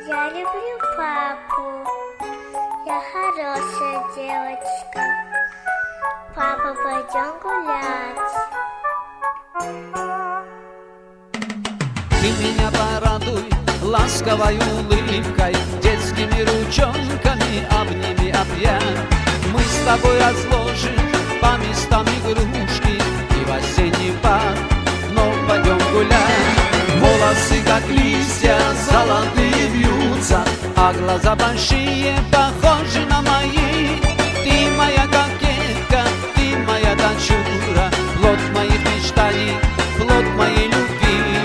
Я люблю папу. Я хорошая девочка. Папа, пойдем гулять. Ты меня порадуй ласковой улыбкой, детскими ручонками обними опять. Мы с тобой разложим по местам игрушки и в осенний парк вновь пойдем гулять. Волосы, как листья, золотые вьются, а глаза большие, похожи на мои. Ты моя кокетка, ты моя дочура, плод моих мечтаний, плод моей любви.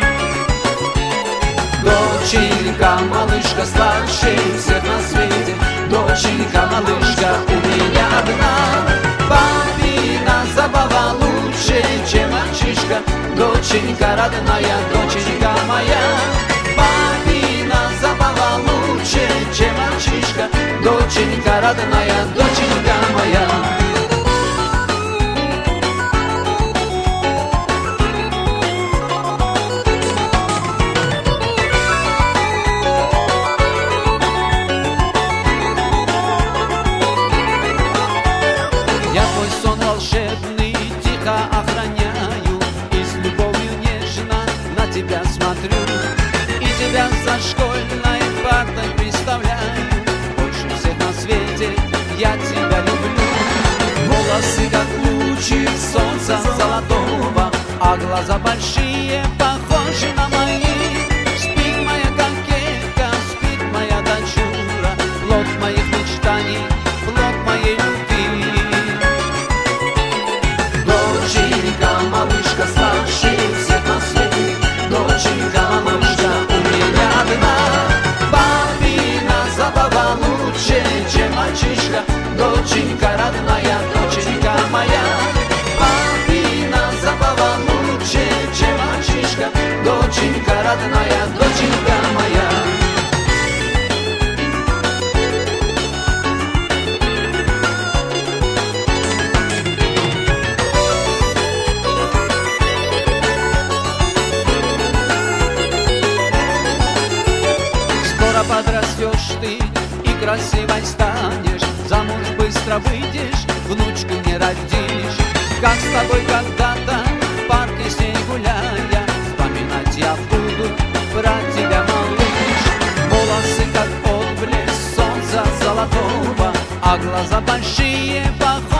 Доченька, малышка, сладшая всех на свете. Доченька, малышка, у меня одна. Папина забава лучше, чем мальчишка. Доченька родная, доченька моя. Папина забава лучше, чем мальчишка. Доченька родная, доченька моя. Волшебный тихо охраняю и с любовью нежно на тебя смотрю. И тебя за школьной партой представляю. Больше всех на свете я тебя люблю. Волосы, как лучик солнца золотого, а глаза большие, похожи на мои. Спит моя кокетка, спит моя дочура, плод моих мечтаний, плод моей любви. Доченька, малышка, старшая всех на свете. Доченька, малышка, у меня одна. Папина забава лучше, чем мальчишка. Доченька родная, доченька моя. Папина забава лучше, чем мальчишка. Доченька родная, доченька моя. Подрастешь ты и красивой станешь, замуж быстро выйдешь, внучку не родишь. Как с тобой когда-то в парке с ней гуляя, вспоминать я буду про тебя, малыш. Волосы, как отблеск солнца золотого, а глаза большие, похожи